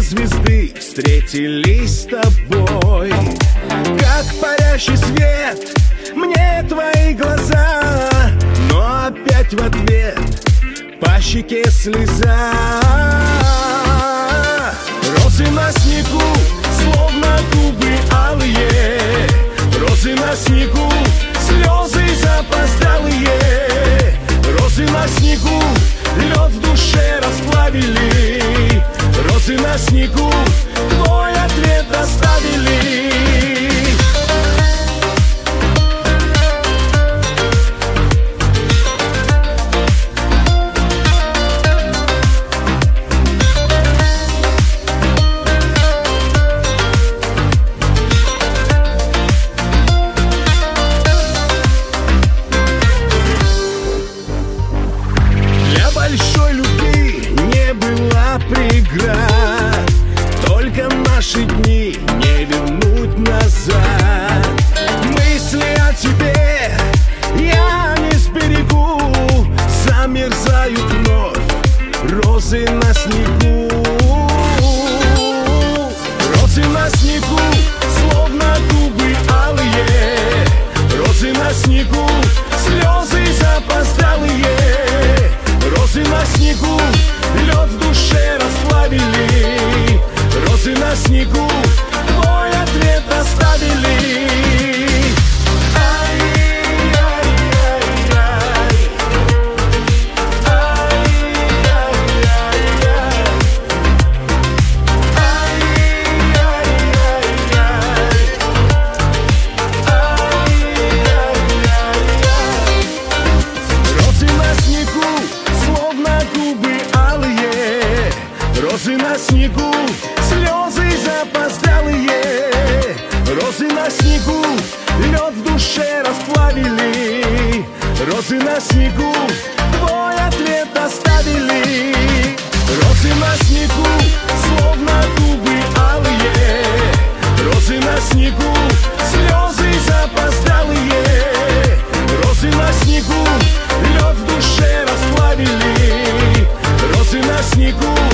звезды встретились с тобой. Как парящий свет мне твои глаза, но опять в ответ по щеке слеза. Розы на снегу, словно губы алые, розы на снегу, слезы запоздалые. Розы на снегу, лед в душе расплавили. Розы на снегу, твой ответ оставили. Большой любви не была преград, только наши дни не вернуть назад. Мысли о тебе я не сберегу, замерзают вновь розы на снегу. Розы на снегу, словно губы алые, розы на снегу, слезы запоздалые. Розы на снегу, лед в душе расплавили. Розы на снегу, твой ответ оставили. Розы на снегу, слезы запоздалые. Розы на снегу, лед в душе расплавили. Розы на снегу, твой ответ оставили. Розы на снегу, словно губы алые. Розы на снегу, слезы запоздалые. Розы на снегу, лед в душе расплавили. Розы на снегу,